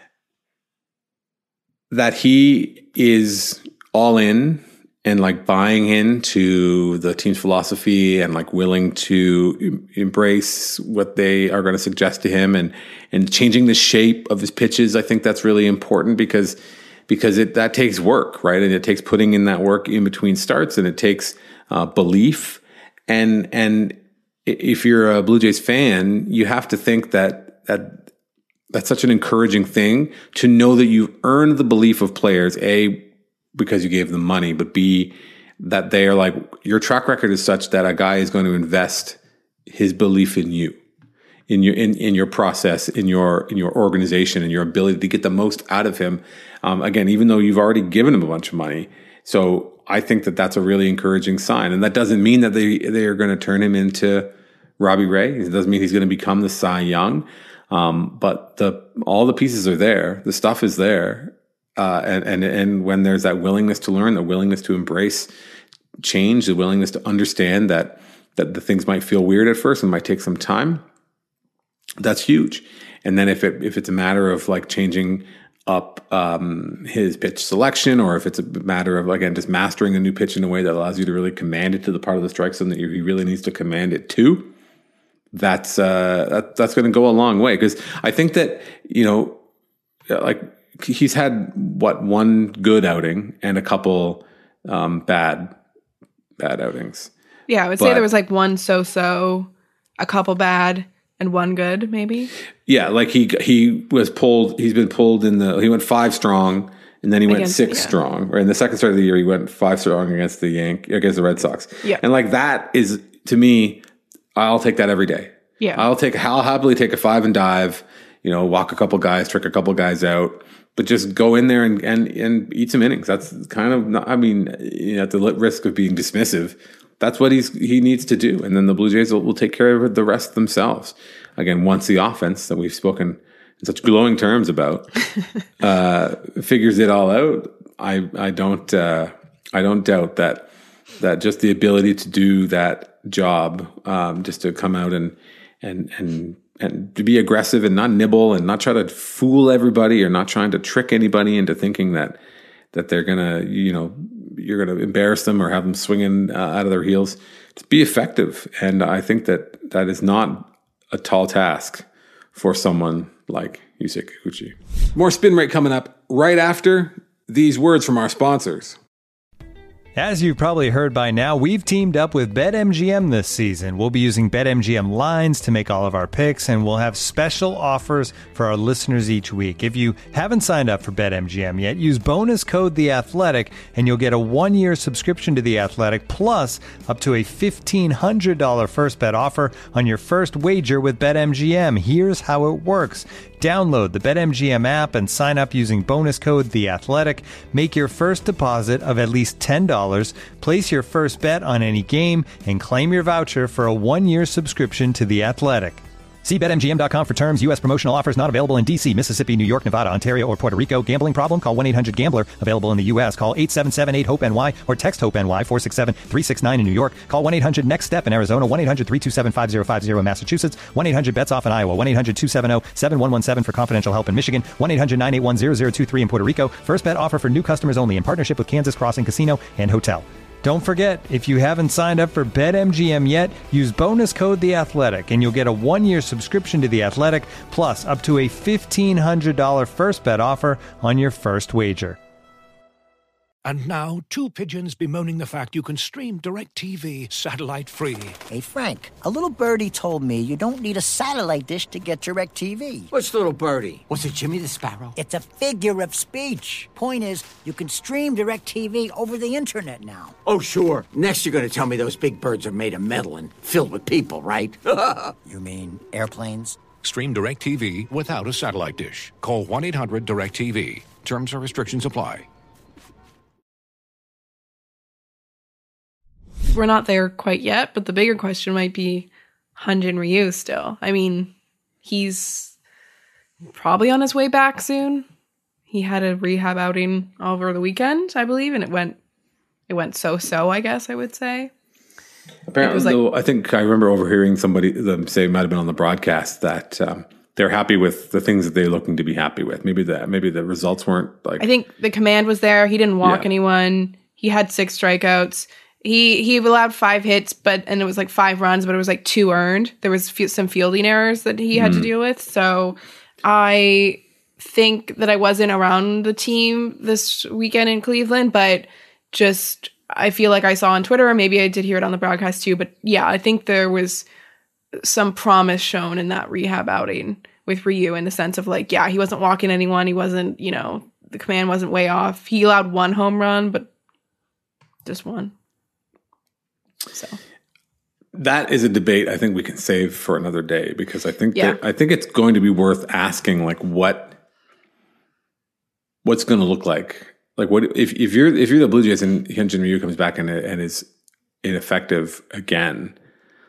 That he is all in and like buying into the team's philosophy and like willing to embrace what they are going to suggest to him, and and changing the shape of his pitches. I think that's really important because because it that takes work, right? And it takes putting in that work in between starts, and it takes uh, belief. And and if you're a Blue Jays fan, you have to think that that that's such an encouraging thing to know that you've earned the belief of players, A, because you gave them money, but B, that they are like, your track record is such that a guy is going to invest his belief in you, in your in, in your process, in your in your organization, and your ability to get the most out of him. Um, again, even though you've already given him a bunch of money. So I think that that's a really encouraging sign. And that doesn't mean that they, they are going to turn him into Robbie Ray. It doesn't mean he's going to become the Cy Young. Um, but the all the pieces are there. The stuff is there. Uh, and, and, and when there's that willingness to learn, the willingness to embrace change, the willingness to understand that, that the things might feel weird at first and might take some time, that's huge. And then if it, if it's a matter of like changing up, um, his pitch selection, or if it's a matter of, again, just mastering a new pitch in a way that allows you to really command it to the part of the strike zone that he really needs to command it to, that's, uh, that, that's going to go a long way. Cause I think that, you know, like, he's had what one good outing and a couple um, bad bad outings. Yeah, I would but, say there was like one so-so, a couple bad, and one good, maybe. Yeah, like he he was pulled. He's been pulled in the. He went five strong, and then he went against, six yeah. strong. Or in the second start of the year, he went five strong against the Yank against the Red Sox. Yeah, and like that is, to me, I'll take that every day. Yeah, I'll take. I'll happily take a five and dive. You know, walk a couple guys, trick a couple guys out. But just go in there and, and, and eat some innings. That's kind of not, I mean, you know, at the risk of being dismissive, that's what he's he needs to do. And then the Blue Jays will, will take care of the rest themselves. Again, once the offense that we've spoken in such glowing terms about uh, figures it all out, I I don't uh, I don't doubt that that just the ability to do that job, um, just to come out and and and. and to be aggressive and not nibble and not try to fool everybody or not trying to trick anybody into thinking that that they're gonna, you know, you're gonna embarrass them or have them swinging uh, out of their heels. To be effective, and I think that that is not a tall task for someone like Yusei Kikuchi. More Spin Rate coming up right after these words from our sponsors. As you've probably heard by now, we've teamed up with BetMGM this season. We'll be using BetMGM lines to make all of our picks, and we'll have special offers for our listeners each week. If you haven't signed up for BetMGM yet, use bonus code The Athletic, and you'll get a one-year subscription to The Athletic, plus up to a fifteen hundred dollars first bet offer on your first wager with BetMGM. Here's how it works. Download the BetMGM app and sign up using bonus code The Athletic. Make your first deposit of at least ten dollars. Place your first bet on any game and claim your voucher for a one-year subscription to The Athletic. See Bet M G M dot com for terms. U S promotional offers not available in D C, Mississippi, New York, Nevada, Ontario, or Puerto Rico. Gambling problem? Call one eight hundred gambler. Available in the U S. Call eight seven seven eight hope N Y or text HOPE-NY four six seven three six nine in New York. Call one eight hundred next step in Arizona. one eight hundred three two seven five zero five zero in Massachusetts. one eight hundred bets off in Iowa. one eight hundred two seven zero seven one one seven for confidential help in Michigan. one eight hundred nine eight one zero zero two three in Puerto Rico. First bet offer for new customers only in partnership with Kansas Crossing Casino and Hotel. Don't forget, if you haven't signed up for BetMGM yet, use bonus code The Athletic, and you'll get a one-year subscription to The Athletic, plus up to a fifteen hundred dollars first bet offer on your first wager. And now, two pigeons bemoaning the fact you can stream DirecTV satellite-free. Hey, Frank, a little birdie told me you don't need a satellite dish to get DirecTV. Which little birdie? Was it Jimmy the Sparrow? It's a figure of speech. Point is, you can stream DirecTV over the internet now. Oh, sure. Next you're going to tell me those big birds are made of metal and filled with people, right? You mean airplanes? Stream DirecTV without a satellite dish. Call one eight hundred direct T V. Terms and restrictions apply. We're not there quite yet, but the bigger question might be Hyun-Jin Ryu still. I mean, he's probably on his way back soon. He had a rehab outing over the weekend, I believe, and it went it went so-so, I guess I would say. Apparently, like, though, I think I remember overhearing somebody them say, it might have been on the broadcast, that um, they're happy with the things that they're looking to be happy with. Maybe the maybe the results weren't like. I think the command was there. He didn't walk Yeah. anyone. He had six strikeouts. He he allowed five hits, but and it was like five runs, but it was like two earned. There was f- some fielding errors that he had Mm. to deal with. So I think that I wasn't around the team this weekend in Cleveland, but just I feel like I saw on Twitter, or maybe I did hear it on the broadcast too. But yeah, I think there was some promise shown in that rehab outing with Ryu, in the sense of like, yeah, he wasn't walking anyone. He wasn't, you know, the command wasn't way off. He allowed one home run, but just one. So that is a debate I think we can save for another day, because I think Yeah. that I think it's going to be worth asking, like, what what's going to look like. Like, what if if you're if you're the Blue Jays and Hyun-Jin Ryu comes back and and is ineffective again?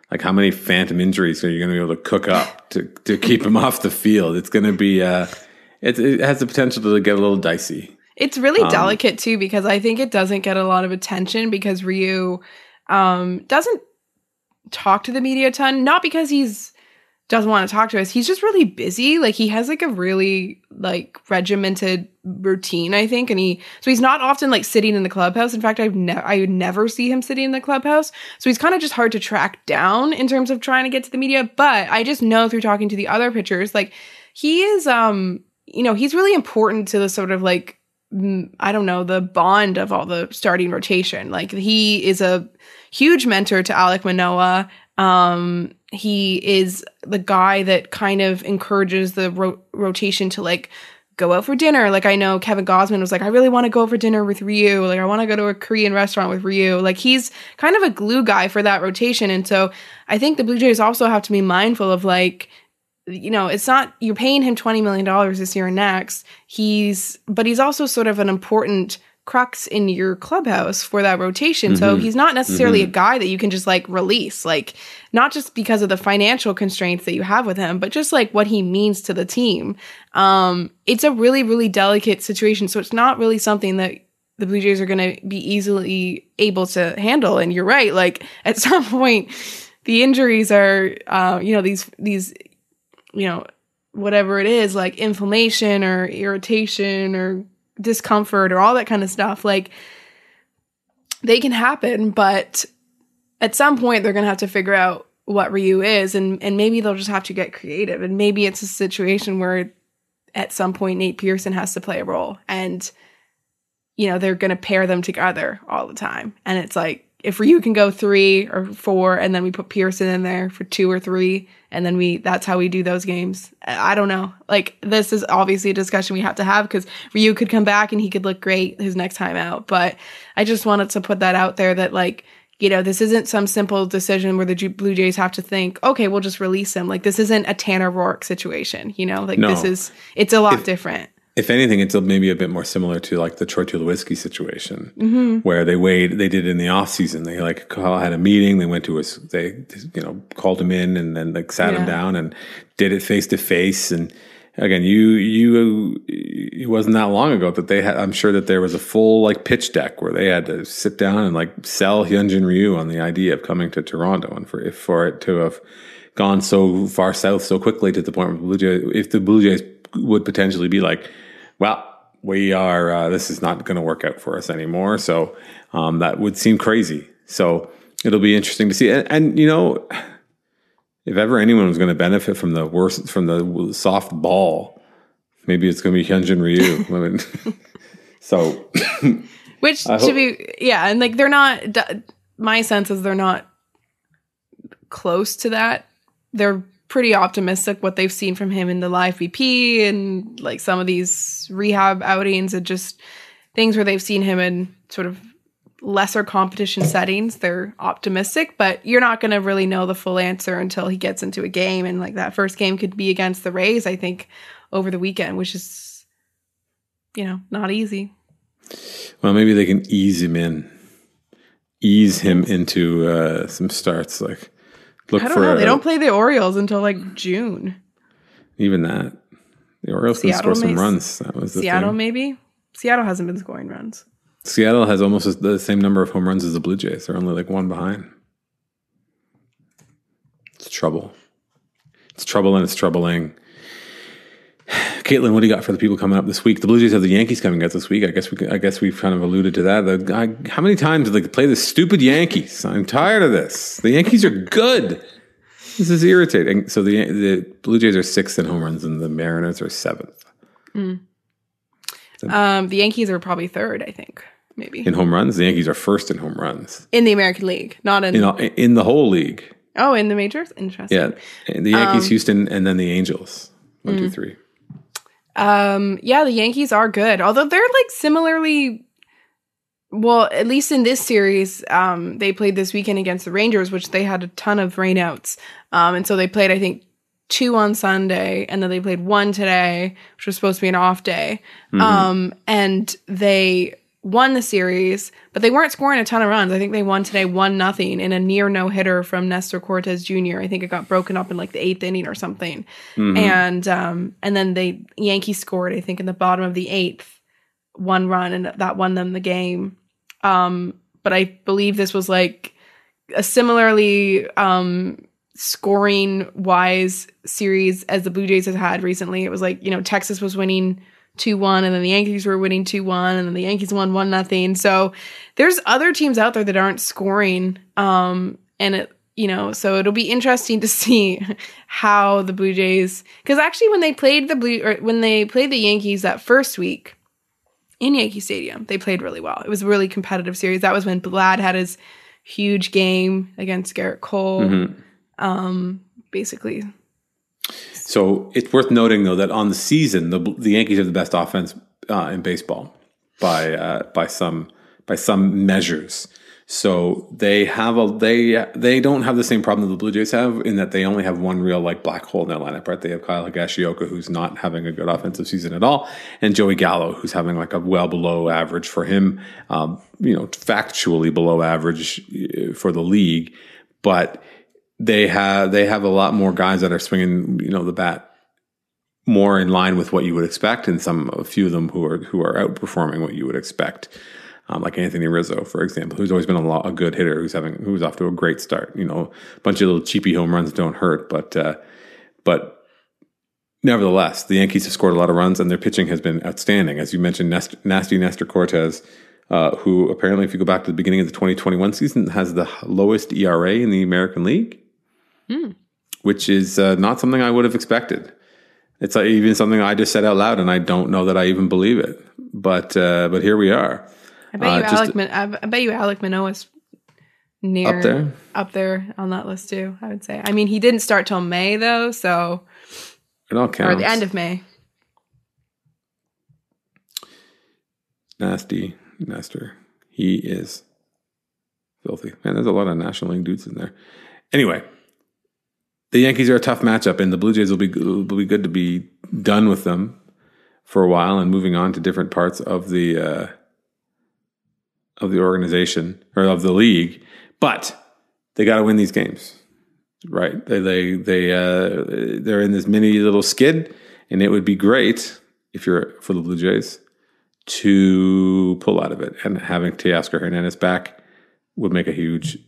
Like, how many phantom injuries are you going to be able to cook up to, to keep him off the field? It's going to be, uh, it, it has the potential to get a little dicey. It's really Um, delicate, too, because I think it doesn't get a lot of attention because Ryu um, doesn't talk to the media a ton. Not because he's doesn't want to talk to us. He's just really busy. Like, he has like a really like regimented routine, I think. And he, so he's not often like sitting in the clubhouse. In fact, I've never, I would never see him sitting in the clubhouse. So he's kind of just hard to track down in terms of trying to get to the media. But I just know through talking to the other pitchers, like he is, um, you know, he's really important to the sort of like, mm, I don't know, the bond of all the starting rotation. Like he is a huge mentor to Alek Manoah. Um, he is the guy that kind of encourages the ro- rotation to like go out for dinner. Like I know Kevin Gausman was like, I really want to go out for dinner with Ryu. Like I want to go to a Korean restaurant with Ryu. Like he's kind of a glue guy for that rotation. And so I think the Blue Jays also have to be mindful of like, you know, it's not, you're paying him twenty million dollars this year and next. He's, but he's also sort of an important crux in your clubhouse for that rotation. Mm-hmm. So he's not necessarily mm-hmm. a guy that you can just like release, like not just because of the financial constraints that you have with him, but just like what he means to the team. Um, it's a really, really delicate situation. So it's not really something that the Blue Jays are going to be easily able to handle. And you're right. Like at some point the injuries are, uh, you know, these, these, you know, whatever it is, like inflammation or irritation or discomfort or all that kind of stuff, like they can happen, but at some point they're going to have to figure out what Ryu is, and and maybe they'll just have to get creative, and maybe it's a situation where at some point Nate Pearson has to play a role, and you know they're going to pair them together all the time, and it's like if Ryu can go three or four and then we put Pearson in there for two or three and then we that's how we do those games. I don't know. Like this is obviously a discussion we have to have because Ryu could come back and he could look great his next time out. But I just wanted to put that out there that like, you know, this isn't some simple decision where the G- Blue Jays have to think, okay, we'll just release him. Like this isn't a Tanner Roark situation, you know, like no. this is, it's a lot if, different. If anything, it's maybe a bit more similar to like the Troy Tulowitzki situation mm-hmm. where they weighed, they did it in the off season. They like had a meeting, they went to us, they, you know, called him in and then like sat yeah. him down and did it face to face. And again, you, you, it wasn't that long ago that they had, I'm sure that there was a full like pitch deck where they had to sit down and like sell Hyunjin Ryu on the idea of coming to Toronto. And for, if for it to have gone so far south so quickly to the point where Blue Jays, if the Blue Jays would potentially be like, well, we are, uh, this is not going to work out for us anymore. So um, that would seem crazy. So it'll be interesting to see. And, and you know, if ever anyone was going to benefit from the worst, from the soft ball, maybe it's going to be Hyunjin Ryu. I mean, so. Which should be, yeah. And like, they're not, my sense is they're not close to that. They're pretty optimistic what they've seen from him in the live V P and like some of these rehab outings and just things where they've seen him in sort of lesser competition settings. They're optimistic, but you're not going to really know the full answer until he gets into a game. And like that first game could be against the Rays, I think, over the weekend, which is, you know, not easy. Well, maybe they can ease him in, ease him into uh, some starts like, Look I don't for know. A, they don't play the Orioles until like June. Even that. The Orioles can score some runs. That was the Seattle, thing. maybe? Seattle hasn't been scoring runs. Seattle has almost the same number of home runs as the Blue Jays. They're only like one behind. It's trouble. It's trouble and it's troubling. Caitlin, what do you got for the people coming up this week? The Blue Jays have the Yankees coming up this week. I guess we, I guess we've kind of alluded to that. The, I, how many times did they play the stupid Yankees? I'm tired of this. The Yankees are good. This is irritating. So the the Blue Jays are sixth in home runs, and the Mariners are seventh. Mm. The, um, the Yankees are probably third, I think, maybe in home runs. The Yankees are first in home runs in the American League, not in you know in the whole league. Oh, in the majors, interesting. Yeah, the Yankees, um, Houston, and then the Angels. One, mm. two, three. Um, yeah, the Yankees are good. Although they're like similarly, well, at least in this series, um, they played this weekend against the Rangers, which they had a ton of rainouts. Um, and so they played, I think, two on Sunday, and then they played one today, which was supposed to be an off day. Mm-hmm. Um, and they won the series, but they weren't scoring a ton of runs. I think they won today one nothing in a near no hitter from Nestor Cortez Junior I think it got broken up in like the eighth inning or something, mm-hmm. and um, and then they Yankees scored I think in the bottom of the eighth one run, and that won them the game. Um, but I believe this was like a similarly um, scoring wise series as the Blue Jays has had recently. It was like, you know, Texas was winning two one, and then the Yankees were winning two one, and then the Yankees won one nothing. So there's other teams out there that aren't scoring. Um, and it, you know, so it'll be interesting to see how the Blue Jays, because actually when they played the Blue, or when they played the Yankees that first week in Yankee Stadium, they played really well. It was a really competitive series. That was when Vlad had his huge game against Garrett Cole. Mm-hmm. Um, basically. So it's worth noting, though, that on the season, the the Yankees have the best offense uh, in baseball by uh, by some by some measures. So they have a they they don't have the same problem that the Blue Jays have in that they only have one real like black hole in their lineup. Right? They have Kyle Higashioka, who's not having a good offensive season at all, and Joey Gallo, who's having like a well below average for him. Um, you know, factually below average for the league, but They have they have a lot more guys that are swinging, you know, the bat more in line with what you would expect, and some a few of them who are who are outperforming what you would expect, um, like Anthony Rizzo, for example, who's always been a, lot, a good hitter, who's having who's off to a great start. You know, a bunch of little cheapy home runs don't hurt, but uh, but nevertheless, the Yankees have scored a lot of runs, and their pitching has been outstanding, as you mentioned. Nest, nasty Nestor Cortez. Uh, who apparently, if you go back to the beginning of the twenty twenty-one season, has the lowest E R A in the American League. Mm. Which is uh, not something I would have expected. It's uh, even something I just said out loud, and I don't know that I even believe it. But uh, but here we are. I bet you uh, Alec. Min- I bet you Alec Manoah's near up there, up there on that list too. I would say. I mean, he didn't start till May though, so it all counts. Or the end of May. Nasty Nestor. He is filthy. Man, there's a lot of National League dudes in there. Anyway. The Yankees are a tough matchup, and the Blue Jays will be will be good to be done with them for a while and moving on to different parts of the uh, of the organization or of the league. But they got to win these games, right? They they they uh, they're in this mini little skid, and it would be great if you're for the Blue Jays to pull out of it. And having Teoscar Hernandez back would make a huge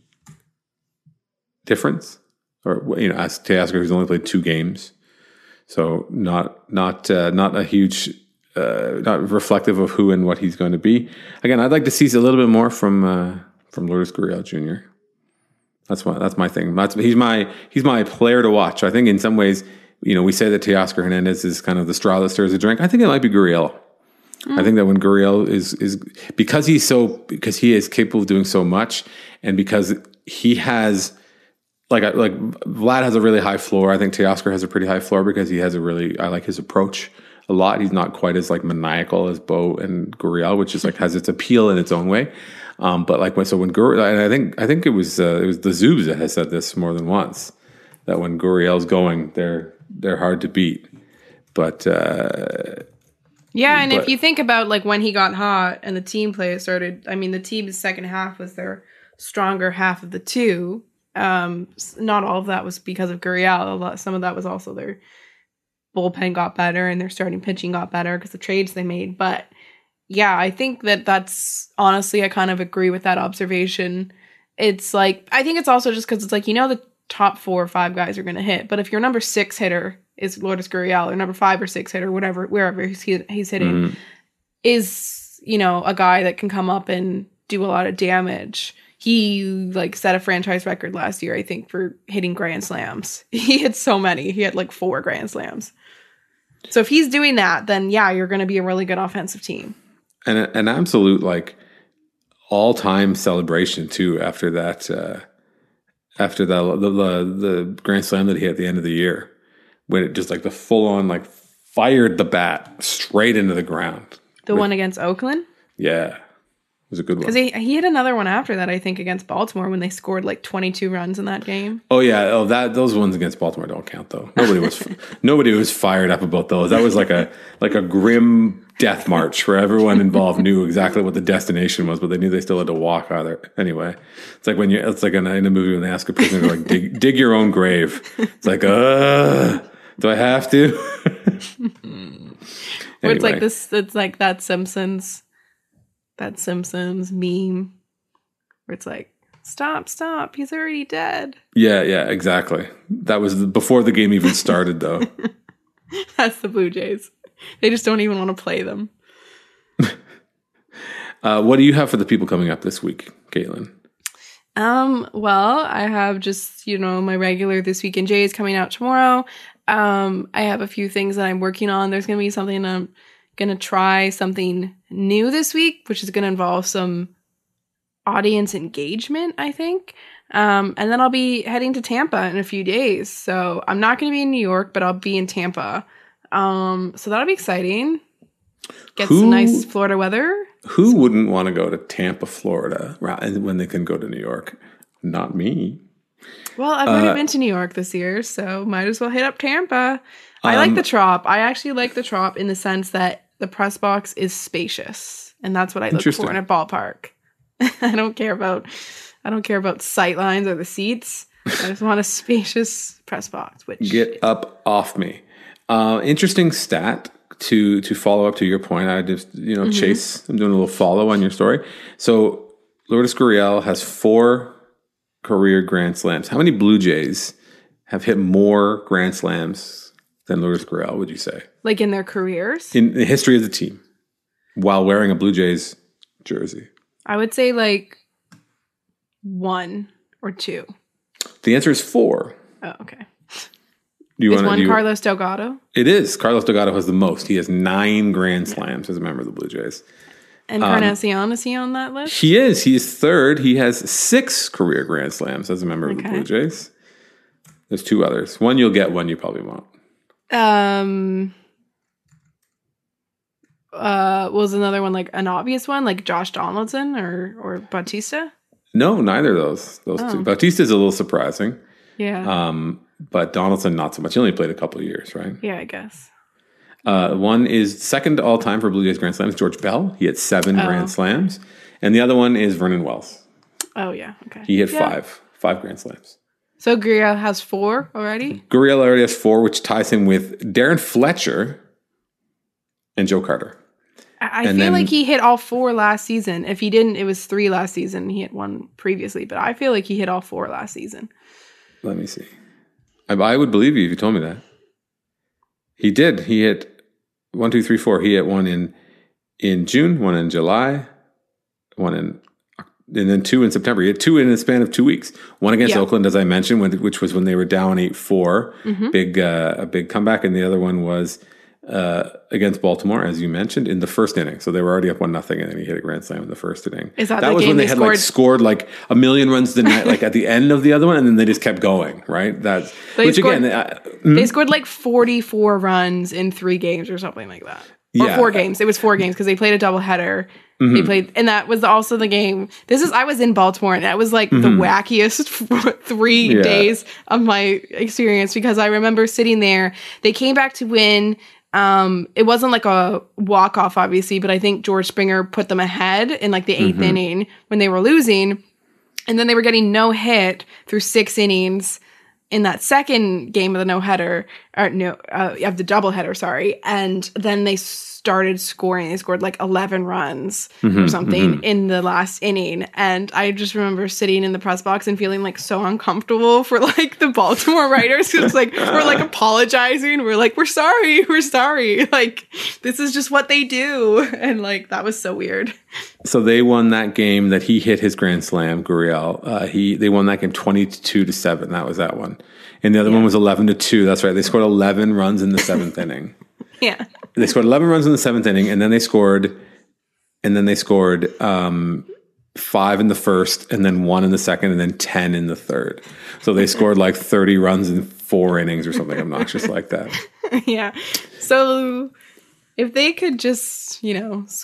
difference. Or, you know, as Teoscar, who's only played two games, so not not uh, not a huge, uh, not reflective of who and what he's going to be. Again, I'd like to see a little bit more from uh, from Lourdes Gurriel Junior That's my that's my thing. That's he's my he's my player to watch. I think in some ways, you know, we say that Teoscar Hernandez is kind of the straw that stirs the drink. I think it might be Gurriel. Mm. I think that when Gurriel is is because he's so because he is capable of doing so much, and because he has. Like, like Vlad has a really high floor. I think Teoscar has a pretty high floor because he has a really, I like his approach a lot. He's not quite as like maniacal as Bo and Gurriel, which is like has its appeal in its own way. Um, but like when, so when Gurriel, and I think, I think it was, uh, it was the Zoobs that has said this more than once, that when Gurriel's going, they're, they're hard to beat. But, uh, yeah. And but, if you think about like when he got hot and the team play started, I mean, the team's second half was their stronger half of the two. Um, not all of that was because of Gurriel. A lot, some of that was also their bullpen got better and their starting pitching got better because the trades they made. But yeah, I think that that's honestly, I kind of agree with that observation. It's like, I think it's also just because it's like, you know, the top four or five guys are going to hit. But if your number six hitter is Lourdes Gurriel or number five or six hitter, whatever, wherever he's, he's hitting, mm. is, you know, a guy that can come up and do a lot of damage. He like set a franchise record last year, I think, for hitting grand slams. He hit so many. He had like four grand slams. So if he's doing that, then yeah, you're going to be a really good offensive team. And an absolute like all-time celebration too after that. Uh, after the, the the the grand slam that he hit at the end of the year, when it just like the full-on like fired the bat straight into the ground. The with, one against Oakland. Yeah. was a good one. Because he, he had another one after that, I think, against Baltimore when they scored like twenty-two runs in that game. Oh yeah, oh that those ones against Baltimore don't count though. Nobody was nobody was fired up about those. That was like a like a grim death march where everyone involved knew exactly what the destination was, but they knew they still had to walk either. Anyway, it's like when you it's like in a, in a movie when they ask a prisoner to like dig dig your own grave. It's like, uh, do I have to? Where it's Anyway. like this. It's like that Simpsons. That Simpsons meme where it's like, stop, stop, he's already dead. Yeah, yeah, exactly. That was the, before the game even started, though. That's the Blue Jays. They just don't even want to play them. uh, what do you have for the people coming up this week, Caitlin? Um, well, I have just, you know, my regular This Week in Jays coming out tomorrow. Um, I have a few things that I'm working on. There's going to be something I'm going to try something new this week, which is going to involve some audience engagement, I think. Um, and then I'll be heading to Tampa in a few days. So I'm not going to be in New York, but I'll be in Tampa. Um, so that'll be exciting. Get Who- some nice Florida weather. Who wouldn't want to go to Tampa, Florida, right, when they can go to New York? Not me. Well, I've already Uh, been to New York this year, so might as well hit up Tampa. I like Um, the Trop. I actually like the Trop in the sense that the press box is spacious, and that's what I look Interesting. for in a ballpark. I don't care about I don't care about sight lines or the seats. I just want a spacious press box. Which Get up off me. Uh, interesting stat to to follow up to your point. I just you know Chase. I'm doing a little follow on your story. So Lourdes Gurriel has four career Grand Slams. How many Blue Jays have hit more Grand Slams than Lourdes Gurriel? Would you say like in their careers, in the history of the team while wearing a Blue Jays jersey? I would say like one or two. The answer is four. Oh, okay. Do you Is want one to? Carlos Delgado It is. Carlos Delgado has the most. He has nine Grand Slams as a member of the Blue Jays. and Carnacion? Is he on that list? He is. He is third. He has six career Grand Slams as a member of the Okay. Blue Jays. There's two others. One you'll get, one you probably won't. Um. Uh, was another one like an obvious one, like Josh Donaldson or or Bautista? No, neither of those. Those Oh. two. Bautista is a little surprising, Yeah, um, but Donaldson not so much. He only played a couple of years, right? yeah, I guess. Uh, one is second all time for Blue Jays Grand Slams, George Bell. He had seven Oh. Grand Slams. And the other one is Vernon Wells. Oh yeah, okay. He hit Yeah. five, five Grand Slams. So Gurriel has four already. Gurriel already has four, which ties him with Darren Fletcher and Joe Carter. I, I And feel then- like he hit all four last season. If he didn't, it was three last season. He hit one previously, but I feel like he hit all four last season. Let me see. I, I would believe you if you told me that. He did. He hit one, two, three, four. He hit one in in June, one in July, one in, and then two in September. He had two in a span of two weeks. One against Yeah. Oakland, as I mentioned, when, which was when they were down eight four, Mm-hmm. big uh, a big comeback, and the other one was uh, against Baltimore, as you mentioned, in the first inning. So they were already up one nothing, and then he hit a grand slam in the first inning. Is that the was game when they, they had like scored- scored like a million runs the night, like at the end of the other one, and then they just kept going, right? That's They which scored- again, uh, They scored like forty-four runs in three games or something like that. Or Yeah. four games. It was four games because they played a doubleheader. They played, and that was also the game. This is, I was in Baltimore, and that was like the wackiest three Yeah. days of my experience because I remember sitting there. They came back to win. Um, it wasn't like a walk off, obviously, but I think George Springer put them ahead in like the eighth inning when they were losing, and then they were getting no hit through six innings in that second game of the no header, or no, uh, of the double header, sorry. And then they started scoring. They scored like eleven runs or something in the last inning. And I just remember sitting in the press box and feeling like so uncomfortable for like the Baltimore writers. It's like, we're like apologizing. We're like, we're sorry. We're sorry. Like, this is just what they do. And like, that was so weird. so they won that game that he hit his grand slam. Gurriel, uh, he they won that game twenty-two to seven. That was that one, and the other one was eleven to two. That's right. They scored eleven runs in the seventh inning. Yeah. They scored eleven runs in the seventh inning, and then they scored, and then they scored um, five in the first, and then one in the second, and then ten in the third. So they scored like thirty runs in four innings or something obnoxious like that. Yeah. So if they could just, you know, s-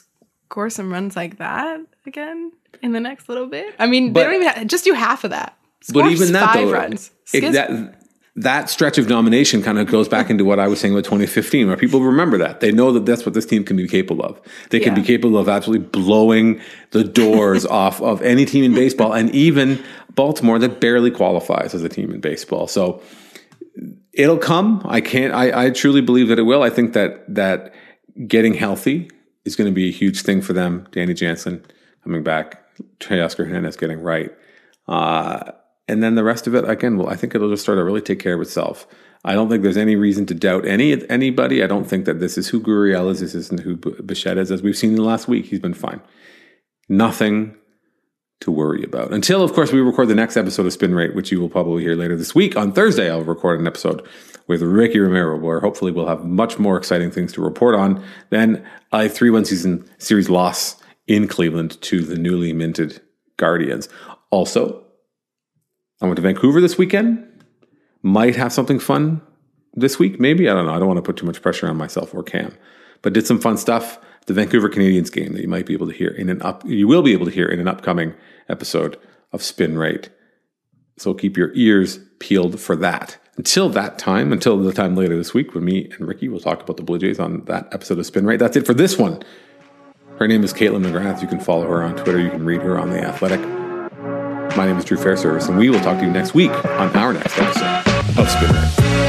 score some runs like that again in the next little bit? I mean, But- they don't even have, just do half of that. Score But even that, five though, runs. it- Skis- that that stretch of domination kind of goes back into what I was saying about twenty fifteen, where people remember that. They know that that's what this team can be capable of. They can Yeah. be capable of absolutely blowing the doors off of any team in baseball, and even Baltimore that barely qualifies as a team in baseball. So it'll come. I can't. I, I truly believe that it will. I think that that getting healthy is going to be a huge thing for them. Danny Jansen coming back, Teoscar Hernandez getting right. Uh, And then the rest of it, again, well, I think it'll just start to really take care of itself. I don't think there's any reason to doubt any anybody. I don't think that this is who Gurriel is. This isn't who Bichette is. As we've seen in the last week, he's been fine. Nothing to worry about. Until, of course, we record the next episode of Spin Rate, which you will probably hear later this week. On Thursday, I'll record an episode with Ricky Romero, where hopefully we'll have much more exciting things to report on than a three one season series loss in Cleveland to the newly minted Guardians. Also, I went to Vancouver this weekend. Might have something fun this week, maybe. I don't know. I don't want to put too much pressure on myself or Cam. But did some fun stuff. The Vancouver Canadians game that you might be able to hear in an up you will be able to hear in an upcoming episode of Spin Rate. So keep your ears peeled for that. Until that time, until the time later this week when me and Ricky will talk about the Blue Jays on that episode of Spin Rate. That's it for this one. Her name is Caitlin McGrath. You can follow her on Twitter. You can read her on The Athletic. My name is Drew Fairservice, and we will talk to you next week on our next episode of Spin Rate.